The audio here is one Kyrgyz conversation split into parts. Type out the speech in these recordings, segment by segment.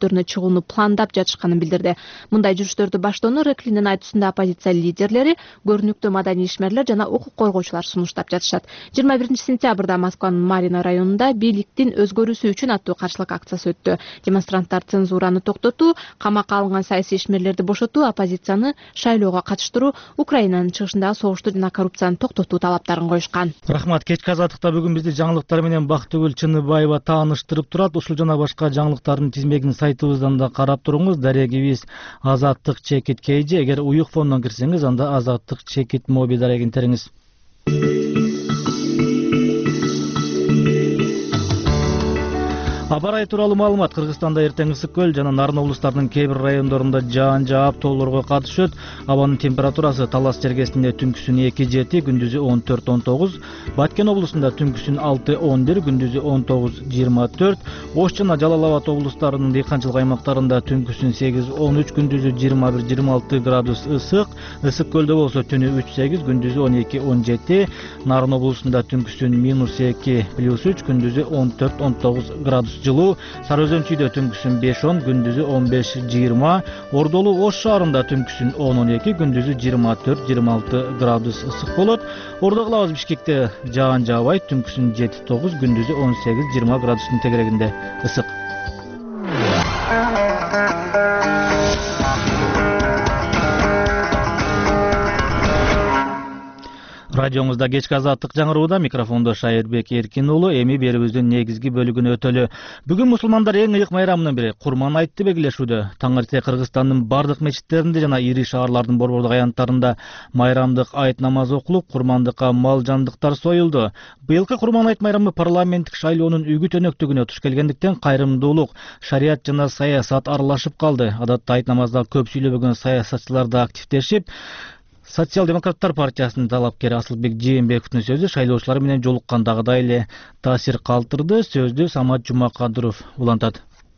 жүрүштөрүнө чыгууну пландап жатышканын билдирди. Мындай жүрүштөрдү баштоону Реклиндин айтуусунда оппозиция лидерлери, көрүнүктүү маданий ишмерлер жана укук коргоочулар сунуштап жатышат. 21-сентябрда Москванын Марина районунда бийликтин өзгөрүүсү үчүн аттуу каршылык акциясы өттү. Демонстранттар цензураны токтотуу, камакка алынган саясий ишмерлерди бошотуу, оппозицияны шайлоого катыштыруу, Украинанын чыгышындагы согушту жана коррупцияны токтотуу талаптарын коюшкан. Рахмат. Кечки азаттыкта бүгүн бизди жаңылыктар менен Бактыгүл Чыныбаева тааныштырып турат. Ушул жана башка жаңылыктардын тизмегин сайтыбыздан да карап туруңуз. Дарегибиз Азаттык чекит KG. Эгер уюк фондон кирсеңиз, анда Азаттык чекит моби дарегин териңиз. Аба ырайы тууралуу маалымат. Кыргызстанда эртең ысык көл жана Нарын облустарынын кээ бир райондорунда жаан жаап тоолорго катышат. Абанын температурасы Талас чергесинде түнкүсүн 2-7, күндүзү 14-19, Баткен облусунда түнкүсүн 6-11, күндүзү 19-24, Ош жана Жалал Абад облустарынын дыйканчылык аймактарында түнкүсүн 8-13, күндүзү 21-26 градус ысык. Ысык көлдө болсо түнү 3-8, күндүзү 12-17, Нарын облусунда түнкүсүн -2 +3, күндүзү 14-19 градус жылуу. Сары Өзөн чүйдө түнкүсүн 5-10, күндүзү 15-20, Ордолу Ош шаарында түнкүсүн 10-12, күндүзү 24-26 градус ысык болот. Ордо кылабыз Бишкекте жаан жаабайт, түнкүсүн 7-9, күндүзү 18-20 градустун тегерегинде ысык. Радиоңузда кечки азаттык жаңырууда, микрофондо Шайырбек Эркин уулу. Эми берүүбүздүн негизги бөлүгүнө өтөлү. Бүгүн мусулмандар эң ыйык майрамынын бири Курман айтты белгилешүүдө. Таң эрте Кыргызстандын бардык мечиттеринде жана ири шаарлардын борбордук аянттарында майрамдык айт намазы окулуп, курмандыкка мал жандыктар союлду. Быйылкы Курман айт майрамы парламенттик шайлоонун үгүт өнөктүгүнө туш келгендиктен кайрымдуулук, шарият жана саясат аралашып калды. Адатта айт намазда көп сүйлөбөгөн саясатчылар да активдешип, Социал-демократтар партиясынын талапкери Асылбек Жээнбековдун сөзү шайлоочулар менен жолуккандагыдай эле таасир калтырды. Сөздү Самат Жумакадыров улантат.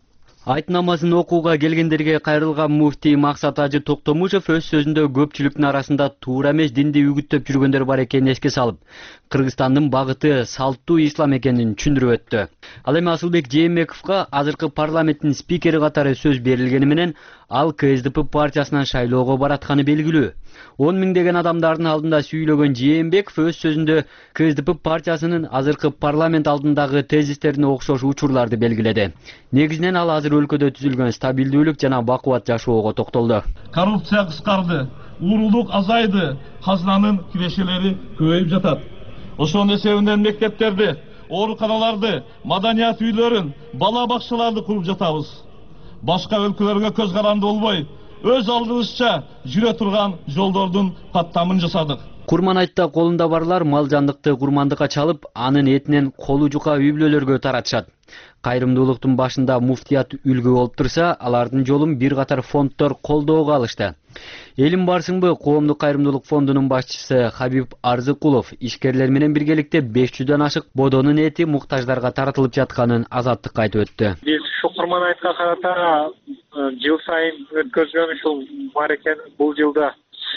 Айт намазын окууга келгендерге кайрылган муфтий Максат Ажы Токтомушев өз сөзүндө көпчүлүктүн арасында туура эмес динди үгүттөп жүргөндөр бар экенин эске салып, Кыргызстандын багыты салттуу ислам экенин түшүндүрүп өттү. Ал эми Асылбек Жээнбековго азыркы парламенттин спикери катары сөз берилгени менен ал КСДП партиясынан шайлоого баратканы белгилүү. 10 миңдеген адамдардын алдында сүйлөгөн Жээнбеков өз сөзүндө КСДП партиясынын азыркы парламент алдындагы тезистерине окшош учурларды белгиледи. Негизинен ал азыр өлкөдө түзүлгөн стабилдүүлүк жана бакубат жашоого токтолду. Коррупция кыскарды, уурулук азайды, казынанын кирешелери көбөйүп жатат. Ошонун эсебинен мектептерди, ооруканаларды, маданият үйлөрүн, бала бакчаларды куруп жатабыз. Башка өлкөлөргө көз каранды болбой, өз алдыбызча жүрө турган жолдордун каттамын жасадык. Курман айтта колунда барлар мал жандыкты курмандыкка чалып, анын этинен колу жука үй бүлөлөргө таратышат. Кайрымдуулуктун башында муфтият үлгү болуп турса, алардын жолун бир катар фонддор колдоого алышты. Элим барсыңбы коомдук кайрымдуулук фондунун башчысы Хабиб Арзыкулов ишкерлер менен биргеликте 500дөн ашык бодонун эти муктаждарга таратылып жатканын азаттыкка айтып өттү. Биз ушу Курман айтка карата жыл сайын өткөзгөн ушул мааракени бул жылда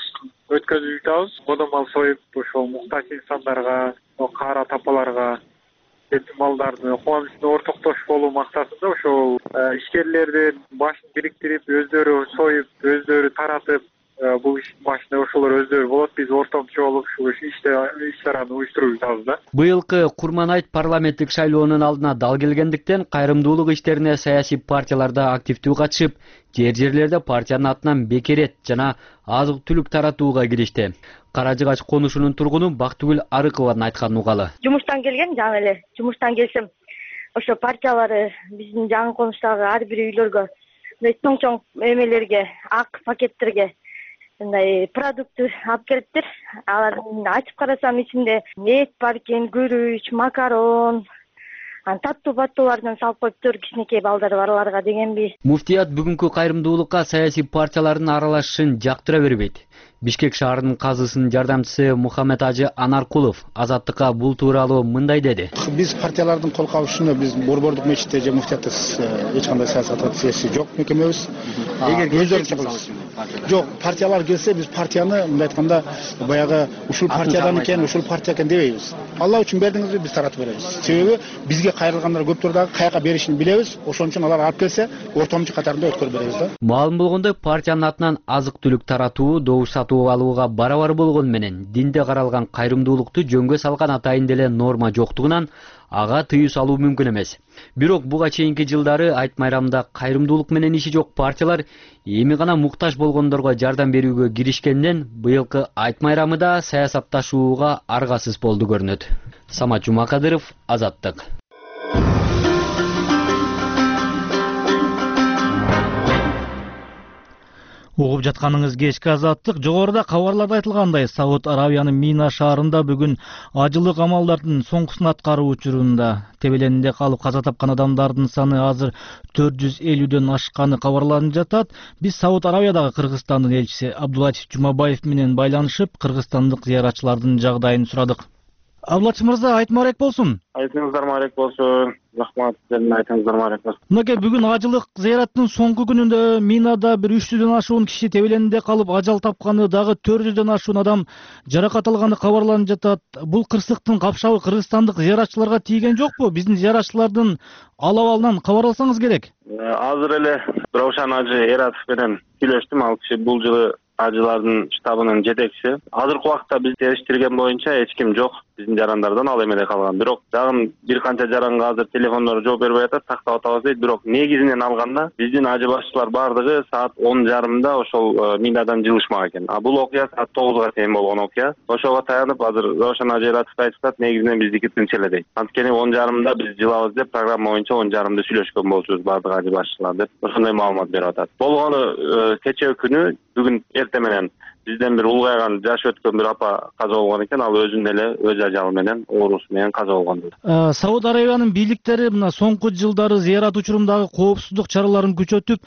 өткөзүп жатабыз. Бодомал союп ошол муктаж инсандарга, кара тапаларга, жетим балдарды кубанычына ортоктош болуу максатында ошол ишкерлердин башын бириктирип, өздөрү союп, өздөрү таратып, бул иштин башында ошолор өздөрү болот. Биз ортомчу болуп ушул иш-чараны уюштуруп жатабыз да. Быйылкы Курман айт парламенттик шайлоонун алдына дал келгендиктен кайрымдуулук иштерине саясий партияларда активдүү катышып, жерлерде партиянын атынан бекерет жана азык-түлүк таратууга киришти. Каражыгач конушунун тургуну Бактыгүл Арыкованын айтканын угалы. Жумуштан келген жаңы эле, жумуштан келсем, ошо партиялары биздин жаңы конуштагы ар бир үйлөргө, чоң эмелерге, ак пакеттерге продукт алып келиптир. Алардын ачып карасам ичинде эт бар экен, күрүч, макарон, таттуу баттуулардан салып коюптур, кичинекей балдары барларга дегенби. Муфтият бүгүнкү кайрымдуулукка саясий партиялардын аралашышын жактыра бербейт. Бишкек шаарынын казысынын жардамчысы Мухаммед Ажы Анаркулов Азаттыкка бул тууралуу мындай деди. Биз партиялардын кол кабышына биз борбордук мечитте же муфтиятта эч кандай саясат саясий жок мекемебиз. Жок, партиялар келсе биз партияны мындай айтканда баягы ушул партиядан экен, ушул партия экен дебейбиз. Алла үчүн бердиңизби биз таратып беребиз. Себеби бизге кайрылгандар көптөр дагы каяка беришин билебиз. Ошон үчүн алар алып келсе ортомчу катарында өткөрүп беребиз да. Маалым болгондой, партиянын атынан азык-түлүк таратуу, добуш сатып алууга барабар болгон менен динде каралган кайрымдуулукту жөнгө салган атайын деле норма жоктугунан ага тыюу салуу мүмкүн эмес. Бирок буга чейинки жылдары айт майрамда кайрымдуулук менен иши жок партиялар эми гана муктаж болгондорго жардам берүүгө киришкенден быйылкы айт майрамы да саясатташууга аргасыз болду көрүнөт. Самат Жумакадыров, Азаттык. Угуп жатканыңыз кечки Азаттык. Жогоруда кабарларда айтылгандай, Сауд Арабиянын Мина шаарында бүгүн ажылык амалдардын соңкусун аткаруу учурунда тебеленинде калып каза тапкан адамдардын саны азыр 450дөн ашканы кабарланып жатат. Биз Сауд Арабиядагы Кыргызстандын элчиси Абдулатиф Жумабаев менен байланышып, кыргызстандык зыяратчылардын жагдайын сурадык. Абдулатиф мырза, айтмарек болсун. Айтыңыздар марек болсун. Рахмат, айтыңыздар марек болсун. Мынакей бүгүн ажылык зыяраттын соңку күнүндө Минада бир 300дөн ашуун киши тебеленинде калып ажал тапканы, дагы 400дөн ашуун адам жаракат алганы кабарланып жатат. Бул кырсыктын капшабы кыргызстандык зыяратчыларга тийген жокпу? Биздин зыяратчылардын ал абалынан кабар алсаңыз керек. Азыр эле Раушан Ажы Эратов менен сүйлөштүм. Ал киши бул жылы ажылардын штабынын жетекчиси. Азыркы убакта биз териштирген боюнча эч ким жок биздин жарандардан ал эмеде калган. Бирок дагы бир канча жаранга азыр телефондор жооп бербей атат, тактап атабыз дейт. Бирок негизинен алганда биздин ажы башчылар бардыгы саат 10:30 ошол Минадан жылышмак экен. Бул окуя саат 9га чейин болгон окуя. Ошого таянып азыр Раушан Ажы Эратов айтып, негизинен биздики тынч эле дейт. Анткени 10:30 биз жылабыз деп программа боюнча 10:30 сүйлөшкөн болчубуз бардык ажы башчылар деп ошондой маалымат берип атат. Болгону кечээ күнү бүгүн эрте менен бизден бир улгайган жаш өткөн бир апа каза болгон экен. Ал өзүн эле өз ажалы менен оорусу менен каза болгон. Сауд Арабиянын бийликтери мына соңку жылдары зыярат учурундагы коопсуздук чараларын күчөтүп,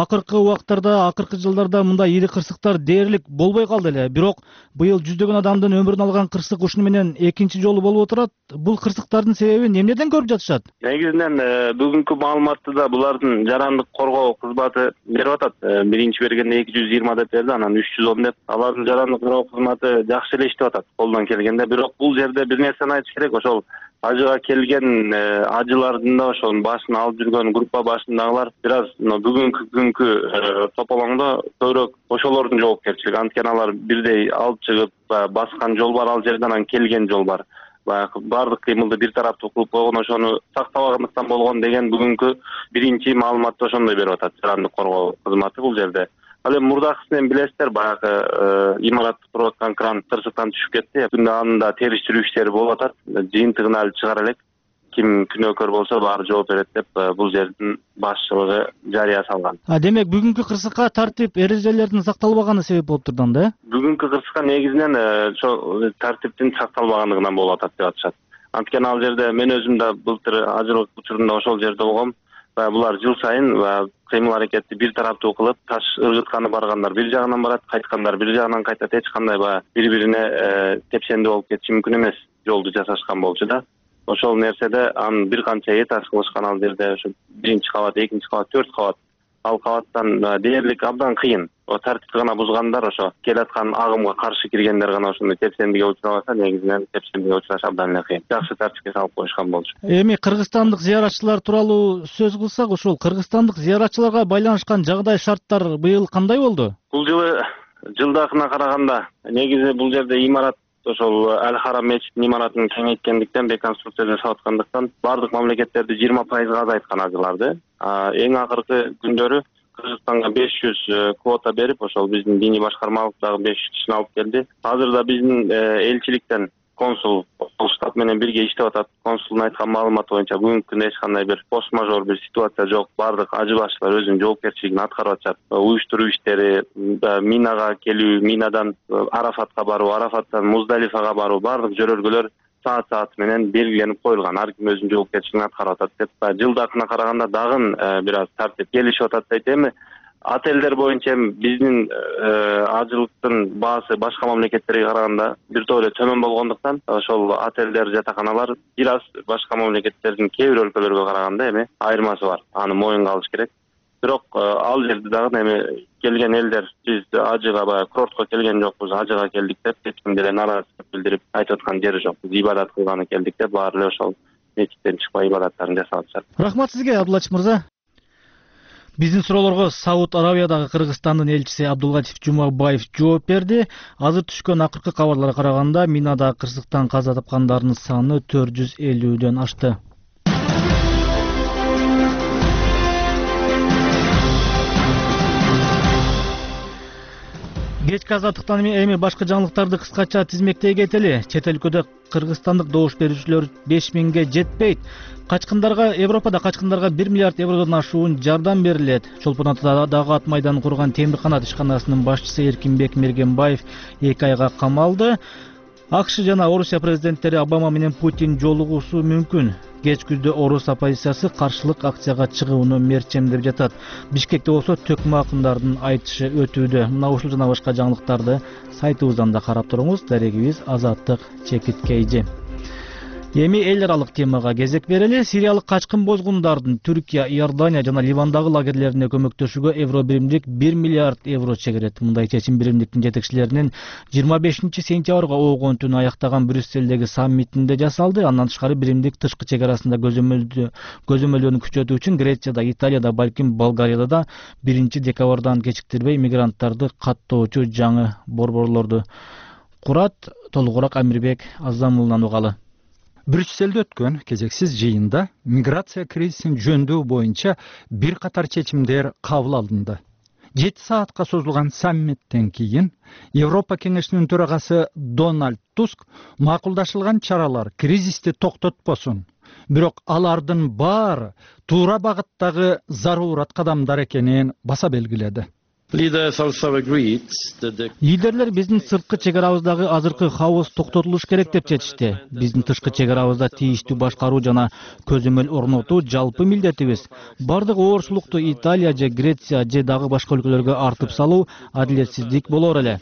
акыркы жылдарда мындай ири кырсыктар дээрлик болбой калды эле. Бирок быйыл жүздөгөн адамдын өмүрүн алган кырсык ушуну менен экинчи жолу болуп отурат. Бул кырсыктардын себебин эмнеден көрүп жатышат? Негизинен бүгүнкү маалыматты да булардын жарандык коргоо кызматы берип атат. Биринчи бергенде 220 деп берди, анан 310 деп. Алардын жарандык коргоо кызматы жакшы эле иштеп атат колдон келгенде. Бирок бул жерде бир нерсени айтыш керек. Ошол ажыга келген ажылардын да ошонун башын алып жүргөн группа башындагылар бир аз бүгүнкү күnkү тополоңдо көбүрөөк ошолордун жоопкерчилиги. Анткени алар бирдей алып чыгып баскан жол бар, ал жерден анан келген жол бар. Бардык кыймылды бир тараптуу кылып койгон, ошону сактабагандыктан болгон деген бүгүнкү биринчи маалыматты ошондой берип атат жарандык коргоо кызматы бул жерде. Ал эми мурдакысын билесиздер, баягы имаратты туруп аткан кран тырсыктан түшүп кетти. Күндө анында териштирүү иштери болуп атат. Жыйынтыгын алып чыгара элек. Ким күнөөкөр болсо баары жооп берет деп бул жердин башчылыгы жарыя салган. Демек бүгүнкү кырсыкка тартип эрежелердин сакталбаганы себеп болуп турдан да? Бүгүнкү кырсыкка негизинен ошо тартиптин сакталбагандыгынан болуп атат деп атышат. Анткени ал жерде мен өзүм да былтыр ажылык учурунда ошол жерде болгом. Булар жыл сайын кыймыл аракетти бир тараптуу кылып, таш ыргытканы баргандар бир жагынан барат, кайткандар бир жагынан кайтат. Эч кандай бири-бирине тепшенди болуп кетиши мүмкүн эмес. Жолду жасашкан болчу да. Ошол нерседе анын бир канча этаж кылышкан ал жерде, ошо биринчи кабат, экинчи кабат, 4 кабат. Ал кабаттан дээрлик абдан кыйын. Тартипти гана бузгандар, ошо келаткан агымга каршы киргендер гана ошондой тепсендиге учурабаса, негизинен тепсендиге учураш абдан эле кыйын. Жакшы тартипке салып коюшкан болчу. Эми кыргызстандык зыяратчылар тууралуу сөз кылсак, ошол кыргызстандык зыяратчыларга байланышкан жагдай шарттар быйыл кандай болду? Бул жылы жылдакына караганда негизи бул жерде имарат ошол Ал-Харам мечитинин имаратын кеңейткендиктен, реконструкция жасап аткандыктан бардык мамлекеттерди 20% азайткан ажыларды. Эң акыркы күндөрү Кыргызстанга 500 квота берип, ошол биздин диний башкармалык дагы 500 кишини алып келди. Азыр да биздин элчиликтен консул штаб менен бирге иштеп атат. Консулдун айткан маалыматы боюнча бүгүнкү күндө эч кандай бир пост-мажор бир ситуация жок. Бардык ажы башчылар өзүнүн жоопкерчилигин аткарып атышат. Уюштуруу иштери, Минага келүү, Минадан Арафатка баруу, Арафаттан Муздалифага баруу, бардык жөрөлгөлөр саат менен белгиленип коюлган. Ар ким өзүнүн жоопкерчилигин аткарып атат деп. Жылдакына караганда дагы бир аз тартип келишип атат дейт. Эми Отелдер боюнча биздин ажылыктын баасы башка мамлекеттерге караганда бир топ эле төмөн болгондуктан ошол отелдер, жатаканалар бир аз башка мамлекеттердин кээ бир өлкөлөргө караганда эми айырмасы бар. Аны моюнга алыш керек. Бирок ал жерде дагы эми келген элдер биз ажыга баягы курортко келген жокпуз, ажыга келдик деп эч ким деле нааразычылык билдирип айтып аткан жери жок. Биз ибадат кылганы келдик деп баары эле ошол мечиттен чыкпай ибадаттарын жасап атышат. Рахмат сизге, Абдуллатич мырза. Биздин суроолорго Сауд Арабиядагы Кыргызстандын элчиси Абдуллатиф Жумабаев жооп берди. Азыр түшкөн акыркы кабарларга караганда минадагы кырсыктан каза тапкандардын саны 450дөн ашты. Кечки азаттыктан эми башка жаңылыктарды кыскача тизмектей кетели. Чет өлкөдө кыргызстандык добуш берүүчүлөр 5000ге жетпейт. Европада качкындарга 1 миллиард евродон ашуун жардам берилет. Чолпон Атада дагы ат майданын курган Темир канат ишканасынын башчысы Эркинбек Мергенбаев 2 айга камалды. АКШ жана Орусия президенттери Обама менен Путин жолугуусу мүмкүн. Кеч күздө Орус оппозициясы каршылык акцияга чыгууну мерчемдеп жатат. Бишкекте болсо төкмө акындардын айтышы өтүүдө. Мына ушул жана башка жаңылыктарды сайтыбыздан да карап туруңуз. Дарегибиз Азаттык Чекиткейжи. Эми эл аралык темага кезек берели. Сириялык качкын бозгундардын Түркия, Иордания жана Ливандагы лагерлерине көмөктөшүүгө Евробиримдик 1 миллиард евро чегерет. Мындай чечим биримдиктин жетекчилеринин 25 сентябрга огон түнү аяктаган Брюсселдеги саммитинде жасалды. Андан тышкары биримдик тышкы чек арасында көзөмөлдөөнү күчөтүү үчүн Грецияда, Италияда, балким Болгарияда да 1 декабрдан кечиктирбей мигранттарды каттоочу жаңы борборлорду курат. Толугураак Амирбек Азамулунан угалы. Брюсселде өткөн кезексиз жыйында миграция кризисин жөндөө боюнча бир катар чечимдер кабыл алынды. 7 саатка созулган саммиттен кийин Европа кеңешинин төрагасы Дональд Туск макулдашылган чаралар кризисти токтотпосун, бирок алардын баары туура багыттагы зарурат кадамдар экенин баса белгиледи. Лидерлер биздин сырткы чек арабыздагы азыркы хаос токтотулуш керек деп чечишти. Биздин тышкы чек арабызда тийиштүү башкаруу жана көзөмөл орнотуу жалпы милдетибиз. Бардык оорчулукту Италия же Греция же дагы башка өлкөлөргө артып салуу адилетсиздик болор эле.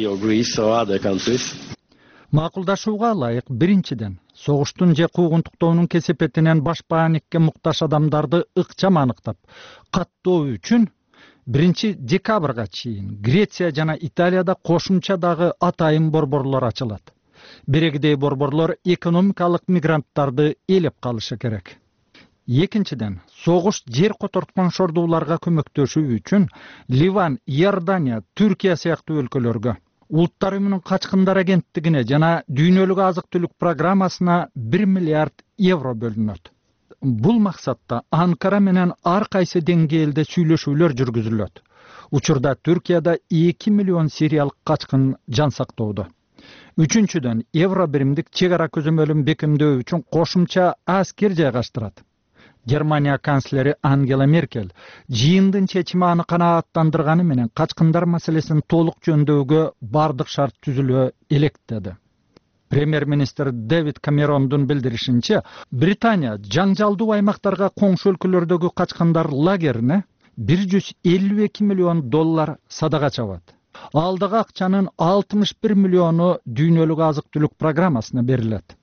Макулдашууга ылайык биринчиден согуштун же куугунтуктоонун кесепетинен баш бааникке муктаж адамдарды ыкчам аныктап, каттоо үчүн 1 декабрга чейин Греция жана Италияда кошумча дагы атайын борборлор ачылат. Бирегидей борборлор экономикалык мигранттарды элеп калышы керек. Экинчиден, согуш жер которткон шордууларга көмөктөшүү үчүн Ливан, Иордания, Түркия сыяктуу өлкөлөргө, Улуттар Уюмунун качкындар агенттигине жана дүйнөлүк азык-түлүк программасына 1 миллиард евро бөлүнөт. Бул максатта Анкара менен ар кайсы деңгээлде сүйлөшүүлөр жүргүзүлөт. Учурда Түркияда 2 миллион сириялык качкын жан сактоодо. Үчүнчүдөн, евро биримдик чек ара көзөмөлүн бекемдөө үчүн кошумча аскер жайгаштырат. Германия канцлери Ангела Меркель жыйындын чечими аны канааттандырганы менен качкындар маселесин толук жөндөөгө бардык шарт түзүлө элек деди. Премьер-министр Дэвид Камерондун билдиришинче, Британия жаңжалдуу аймактарга коңшу өлкөлөрдөгү качкындар лагерине 152 миллион доллар садага чабат. Алдагы акчанын 61 миллиону дүйнөлүк азык-түлүк программасына берилет.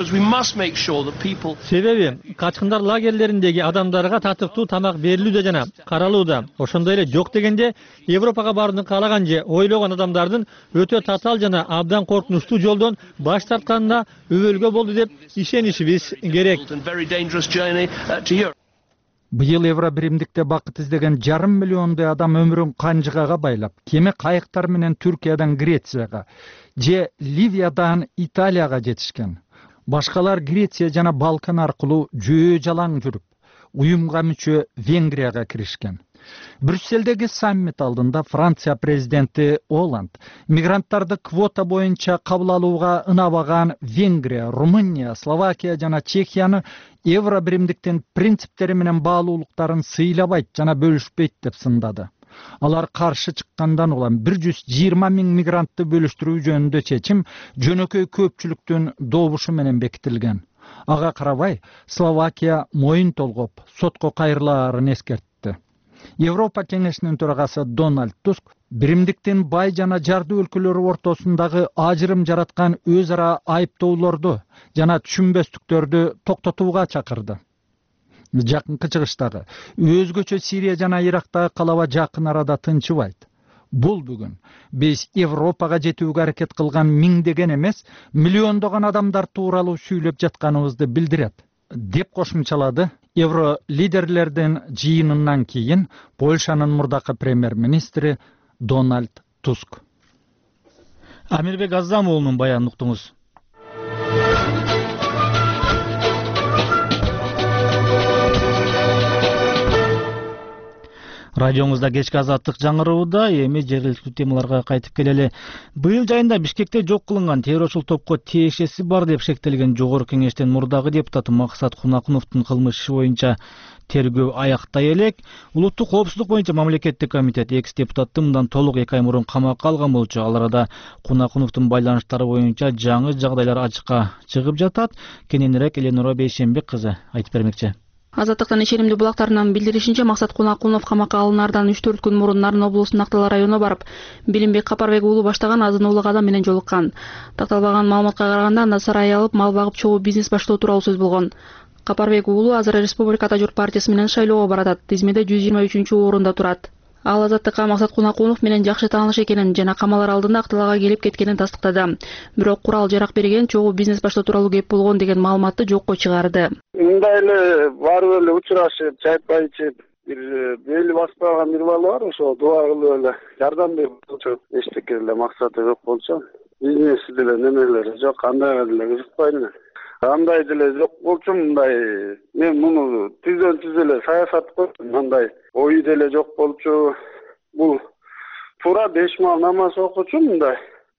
Себеби качкындар лагерлериндеги адамдарга татыктуу тамак берилүүдө жана каралууда. Ошондой эле жок дегенде Европага барууну каалаган же ойлогон адамдардын өтө татаал жана абдан коркунучтуу жолдон баш тартканына өбөлгө болду деп ишенишибиз керек. Быйыл евро биримдикте бакыт издеген 1,5 миллиондой адам өмүрүн канжыгага байлап, кеме кайыктар менен Түркиядан Грецияга же Ливиядан Италияга жетишкен. Башкалар Греция жана Балкан аркылуу жөө жалаң жүрүп, уюмга мүчө Венгрияга киришкен. Брюсселдеги саммит алдында Франция президенти Оланд мигранттарды квота боюнча кабыл алууга ынабаган Венгрия, Румыния, Словакия жана Чехияны евро биримдиктин принциптери менен баалуулуктарын сыйлабайт жана бөлүшпөйт деп сындады. Алар каршы чыккандан улам 120 000 мигрантты бөлүштүрүү жөнүндө чечим жөнөкөй көпчүлүктүн добушу менен бекитилген. Ага карабай Словакия моюн толгоп, сотко кайрылаарын эскертти. Европа кеңешинин төрагасы Дональд Туск биримдиктин бай жана жардуу өлкөлөрү ортосундагы ажырым жараткан өз ара айыптоолорду жана түшүнбөстүктөрдү токтотууга чакырды. Жакынкы чыгыштагы өзгөчө Сирия жана Ирактагы калаба жакын арада тынчыбайт. Бул бүгүн биз Европага жетүүгө аракет кылган миңдеген эмес, миллиондогон адамдар тууралуу сүйлөп жатканыбызды билдирет, деп кошумчалады Евро лидерлердин жыйынынан кийин Польшанын мурдакы премьер-министри Дональд Туск. Амирбек Азам уулунун баянын уктуңуз. Радиоңузда кечки азаттык жаңырыууда, эми жергиликтүү темаларга кайтып келели. Быйыл жайында Бишкекте жок кылынган террорчул топко тиешеси бар деп шектелген Жогорку Кеңештин мурдагы депутаты Максат Кунакуновдун кылмыш иши боюнча тергөө аяктай элек. Улуттук коопсуздук боюнча мамлекеттик комитет экс-депутатты мындан толук 2 ай мурун камакка алган болчу. Ал арада Кунакуновдун байланыштары боюнча жаңы жагдайлар ачыкка чыгып жатат. Кененирээк Эленора Бейшембек кызы айтып бермекчи. Азаттыктын ишенимдүү булактарынан билдиришинче, Максат Кунакунов камакка алынаардан 3-4 күн мурун Нарын облусунун Актала районуна барып, Билимбек Капарбек уулу баштаган азын улук адам менен жолуккан. Такталбаган маалыматка караганда, анда сарай алып, мал багып, чогуу бизнес баштоо тууралуу сөз болгон. Капарбек уулу азыр Республикада Журт партиясы менен шайлоого баратат. Тизмеде 123-орунда турат. Ал Азаттыкка Максат Кунакунов менен жакшы тааныш экенин жана камалар алдында Акталага келип кеткенин тастыктады. Бирок курал жарак берген, чогуу бизнес баштоо тууралуу кеп болгон деген маалыматты жокко чыгарды. Мындай эле барып эле учурашып, чайпай ичип, бир бели баспаган бир бала бар, ошо дуа кылып эле жардам берип болчу. Эчтеке эле максаты жок болчу. Бизнеси деле немелери жок, кандайга деле кызыкпайм. Андай деле жок болчу, мындай мен муну түз эле саясат койдум, мындай ою деле жок болчу. Бул туура 5 мал намаз окучу, мындай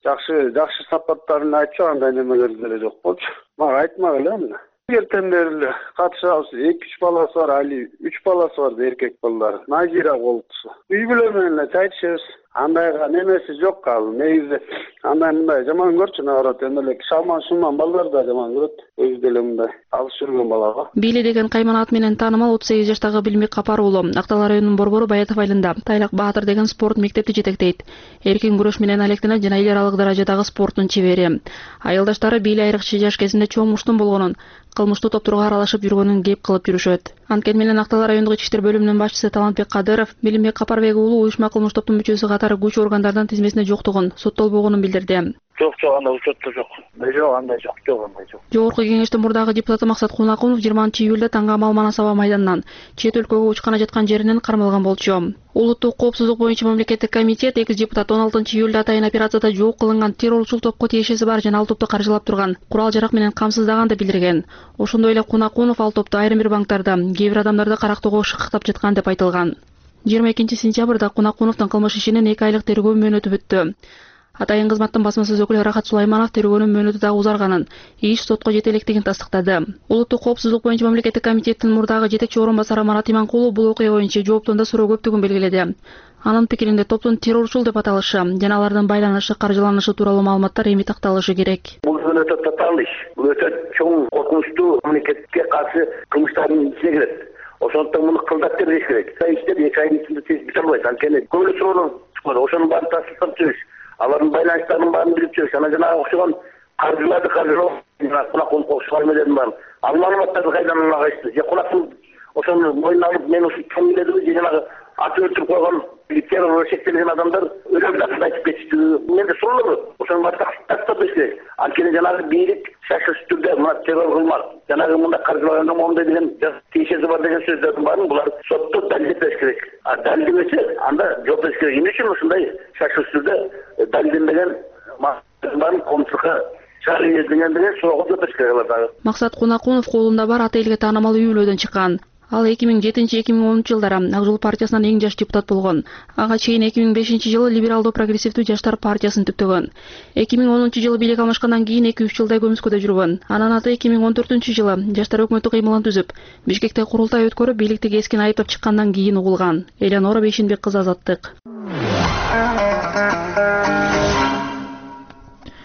жакшы сапаттарын айтчу, андай немелер деле жок болчу. Мага айтмак эле мына. Эртең бери катышабыз, 2-3 баласы бар, али 3 баласы бар, эркек балдар. Назира болчу. Үй бүлө менен чай ичебиз. Андайга немеси жок ал. Негизи андай жаман көрчү, наоборот, эмелек шалман балдар да жаман көрөт. Өзү деле мындай алыс жүргөн балага. Били деген кайман ат менен таанымал 38 жаштагы Билимбек Капар уулу Актала районунун Борбору Баятов айылында Тайлак Баатыр деген спорт мектепти жетектейт. Эркин күрөш менен алектенет жана эл аралык даражадагы спорттун чебери. Айылдаштары Били айрыкча жаш кезинде чоң муштун болгонун, кылмыштуу топтурга аралашып жүргөнүн кеп кылып жүрүшөт. Анткени менен Актала райондук ички иштер бөлүмүнүн башчысы Талантбек Кадыров Билимбек Капарбек уулу уюшма кылмыш топтун мүчөсү катары күч органдарынын тизмесинде жоктугун, соттолбогонун билдирди. Жок, андай учетто жок. Жок, андай жок. Жогорку Кеңештин мурдагы депутаты Максат Кунакунов 20-июлда Таңгамал Манасаба майданынан чет өлкөгө учкана жаткан жеринен кармалган болчу. Улуттук коопсуздук боюнча мамлекеттик комитет экс-депутат 16-июлда атайын операцияда жок кылынган террорчул топко тиешеси бар жана ал топту каржылап турган курал жарак менен камсыздаганды билдирген. Ошондой эле Кунакунов ал топту айрым бир банктарда, кээ бир адамдарды карактоого шыкыктап жаткан деп айтылган. 22-сентябрда Кунакуновдун кылмыш ишинин 2 айлык тергөө мөөнөтү бүттү. Атайын кызматтын басма сөз өкүлү Рахат Сулайманов тергөөнүн мөөнөтү дагы узарганын, иш сотко жете электигин тастыктады. Улуттук коопсуздук боюнча мамлекеттик комитеттин мурдагы жетекчи орун басары Марат Иманкулов бул окуя боюнча жооптонда суроо көптүгүн белгиледи. Анын пикиринде топтун террорчул деп аталышы жана алардын байланышы, каржыланышы тууралуу маалыматтар эми такталышы керек. Бул өтө татаал иш. Бул өтө чоң коркунучтуу мамлекетке каршы кылмыштардын ичине кирет. Ошондуктан муну кылдап бериш керек. Иштер 2 айдын ичинде тез бите албайт. Анткени көбүлө суроолор чыккан. Ошонун баарын тастыктап жүрүш. Алардын байланыштарынын баарын билип жүрүш. Анан жанагы окшогон каржыларды Кунакунов окшогон эмелердин баарын. Ал маалыматтарды кайдан алгайсыз? Же Кунакунов ошону мойнуна алып, мен ушу чоң биледиби? Же жанагы аты өлтүрүп койгон террор шектелген адамдар өлөмдөрүн айтып кетишти. Менде суроолор. Ошонун баарын тастыктап бериш керек. Анткени жанагы бийлик шашылыш түрдө мына террор кылмак. Жанагы мында каржылаганда мондай деген тиешеси бар деген сөздөрдүн баарын булар сотто далилдеп бериш керек. А далилдемесе анда жооп бериш керек. Эмне үчүн ушундай шашылыш түрдө далилденбеген баарын коомчулукка чыгарып деген суроого жооп бериш керек алар. Максат Кунакунов колунда бар ата элге таанымал үй бүлөдөн чыккан. Ал 2007-2010 жылдары Ак жол партиясынан эң жаш депутат болгон. Ага чейин 2005 жылы либералдуу прогрессивдүү жаштар партиясын түптөгөн. 2010 жылы бийлик алмашкандан кийин 2-3 жылдай көмүскөдө жүргөн. Анан аты 2014 жылы жаштар өкмөтү кыймылын түзүп, Бишкекте курултай өткөрүп, бийликти кескин айыптап чыккандан кийин угулган. Эленора Бейшембек кызы, Азаттык.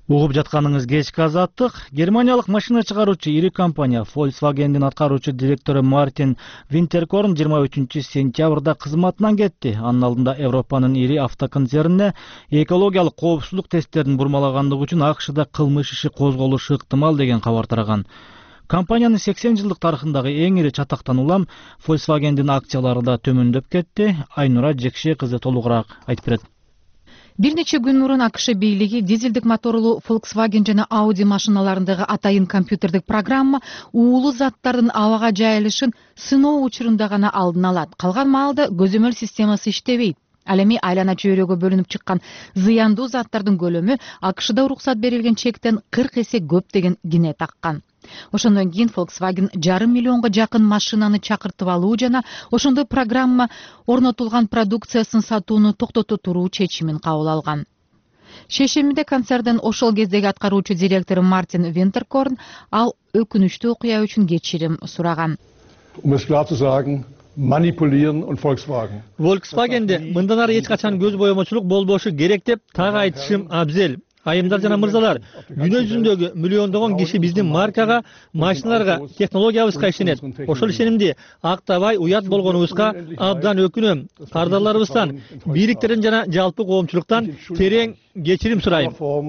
Угуп жатканыңыз кечки азаттык. Германиялык машина чыгаруучу ири компания Volkswagen'дин аткаруучу директору Мартин Винтеркорн 23-сентябрда кызматынан кетти. Анын алдында Европанын ири автоконцернине экологиялык коопсуздук тесттерин бурмалагандыгы үчүн АКШда кылмыш иши козголушу ыктымал деген кабар тараган. Компаниянын 80 жылдык тарыхындагы эң ири чатактан улам Volkswagen'дин акциялары да төмөндөп кетти. Айнура Жекше кызы толугураак айтып берет. Бир нече күн мурун АКШ бийлиги дизелдик моторлуу Volkswagen жана Audi машиналарындагы атайын компьютердик программа уулуу заттардын абага жайылышын сыноо учурунда гана алдын алат. Калган маалда көзөмөл системасы иштебейт. Ал эми айлана чөйрөгө бөлүнүп чыккан зыяндуу заттардын көлөмү АКШда уруксат берилген чектен 40 эсе көп деген кине таккан. Ошондон кийин Volkswagen 500 миллионго жакын машинаны чакыртып алуу жана ошондой программа орнотулган продукциясын сатууну токтото туруу чечимин кабыл алган. Шейшембиде концернден ошол кездеги аткаруучу директору Мартин Винтеркорн ал өкүнүчтүү окуя үчүн кечирим сураган. Volkswagen'de мындан ары эч качан көз боемочулук болбошу керек деп так айтышым абзел. Айымдар жана мырзалар, дүйнө жүзүндөгү миллиондогон киши биздин маркага, машиналарга, технологиябызга ишенет. Ошол ишенимди актабай уят болгонубузга абдан өкүнөм. Кардарларыбыздан, бийликтерден жана жалпы коомчулуктан терең кечирим сурайм.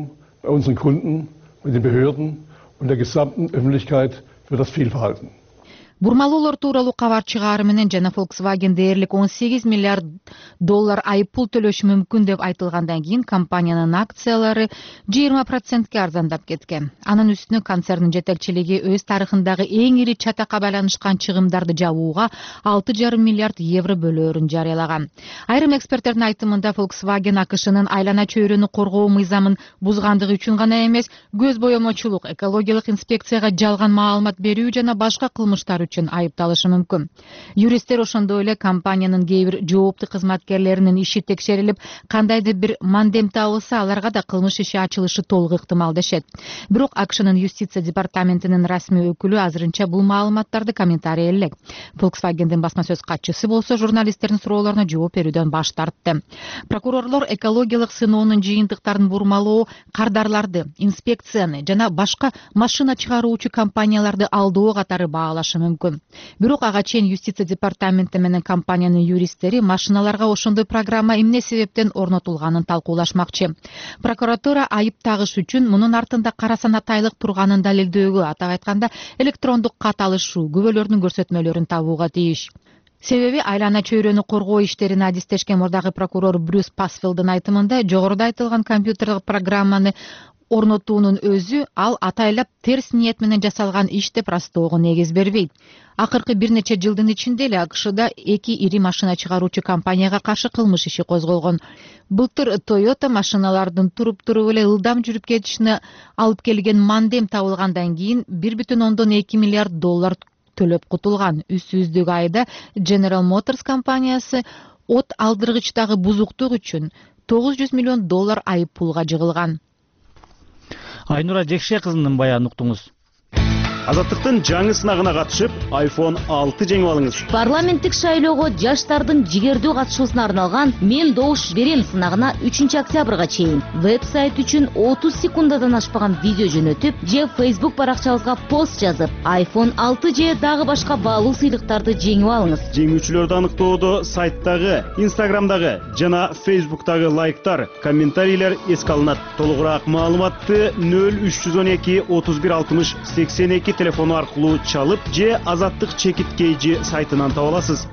Бурмалоолор тууралуу кабар чыгаары менен жана Volkswagen дээрлик $18 миллиард айыппул төлөшү мүмкүн деп айтылгандан кийин компаниянын акциялары 20%ке арзандап кеткен. Анын үстүнө концерндин жетекчилиги өз тарыхындагы эң ири чатакка байланышкан чыгымдарды жабууга €6,5 миллиард бөлөөрүн жарыялаган. Айрым эксперттердин айтымында Volkswagen АКШнын айлана чөйрөнү коргоо мыйзамын бузгандыгы үчүн гана эмес, көз боемочулук, экологиялык инспекцияга жалган маалымат берүү жана башка кылмыштар үчүн айыпталышы мүмкүн. Юристтер ошондой эле компаниянын кээ бир жооптуу кызматкерлеринин иши текшерилип, кандайдыр бир мандем табылса, аларга да кылмыш иши ачылышы толук ыктымал дешет. Бирок АКШнын юстиция департаментинин расмий өкүлү азырынча бул маалыматтарды комментарий элек. Volkswagen'дин басма сөз катчысы болсо журналисттердин суроолоруна жооп берүүдөн баш тартты. Прокурорлор экологиялык сыноонун жыйынтыктарын бурмалоо, кардарларды, инспекцияны жана башка машина чыгаруучу компанияларды алдоо катары баалашы мүмкүн. Бирок ага чейин юстиция департаменти менен компаниянын юристтери машиналарга ошондой программа эмне себептен орнотулганын талкуулашмакчы. Прокуратура айып тагыш үчүн мунун артында кара санатайлык турганын далилдөөгө, атап айтканда электрондук кат алышуу, күбөлөрдүн көрсөтмөлөрүн табууга тийиш. Себеби айлана чөйрөнү коргоо иштерине адистешкен мурдагы прокурор Брюс Пасфилдин айтымында жогоруда айтылган компьютердик программаны орнотуунун өзү ал атайлап терс ниет менен жасалган иш деп ырастоого негиз бербейт. Акыркы бир нече жылдын ичинде эле АКШда 2 ири машина чыгаруучу компанияга каршы кылмыш иши козголгон. Былтыр Toyota машиналардын туруп эле ылдам жүрүп кетишине алып келген мандем табылгандан кийин $1,2 миллиард төлөп кутулган. Үстүбүздөгү айда General Motors компаниясы от алдыргычтагы бузуктук үчүн $900 миллион айыппулга жыгылган. Айнура Жекше кызынын баянын уктуңуз. Азаттыктын жаңы сынагына катышып, iPhone 6 жеңип алыңыз. Парламенттик шайлоого жаштардын жигердүү катышуусуна арналган Мен добуш берем сынагына 3 октябрга чейин веб-сайт үчүн 30 секундадан ашпаган видео жөнөтүп, же Facebook баракчабызга пост жазып, iPhone 6 же дагы башка баалуу сыйлыктарды жеңип алыңыз. Жеңүүчүлөрдү аныктоодо сайтдагы, Instagramдагы жана Facebooktагы лайктар, комментарийлер эске алынат. Толугураак маалыматты 0312 31 60 82 телефону аркылуу чалып же Азаттык чекиткейжи сайтынан таба аласыз.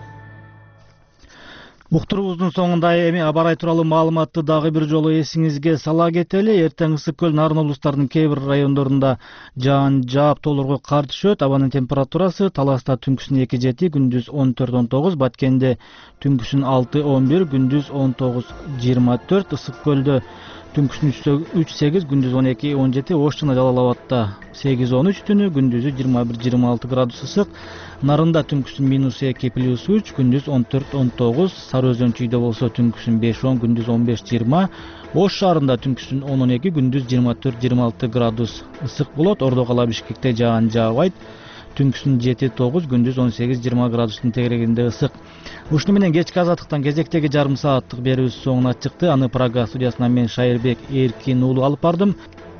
Уктурубуздун соңунда эми абар тууралуу маалыматты дагы бир жолу эсиңизге сала кетели. Эртең ысык көл нарын облустарынын кээ бир райондорунда жаан жаап толургу кар түшөт. Абанын температурасы Таласта түнкүсүн 2-7, күндүз 14-19, Баткенде түнкүсүн 6-11, күндүз 19-24, ысык көлдө түнкүсүн 3-8, күндүз 12-17, Ош жана Жалал Абадта 8-13 түнү, күндүзү 21-26 градус ысык. Нарында түнкүсүн -2 + 3, күндүз 14-19, Сары Өзөн чүйдө болсо түнкүсүн 5-10, күндүз 15-20, Ош шаарында түнкүсүн 10-12, күндүз 24-26 градус ысык болот. Ордо кала Бишкекте жаан жаабайт. Түнкүсүн 7-9, күндүз 18-20 градустун тегерегинде ысык. Ушуну менен кечки азаттыктан кезектеги жарым сааттык берүүбүз соңуна чыкты. Аны Прага студиясынан мен Шайырбек Эркин уулу алып бардым.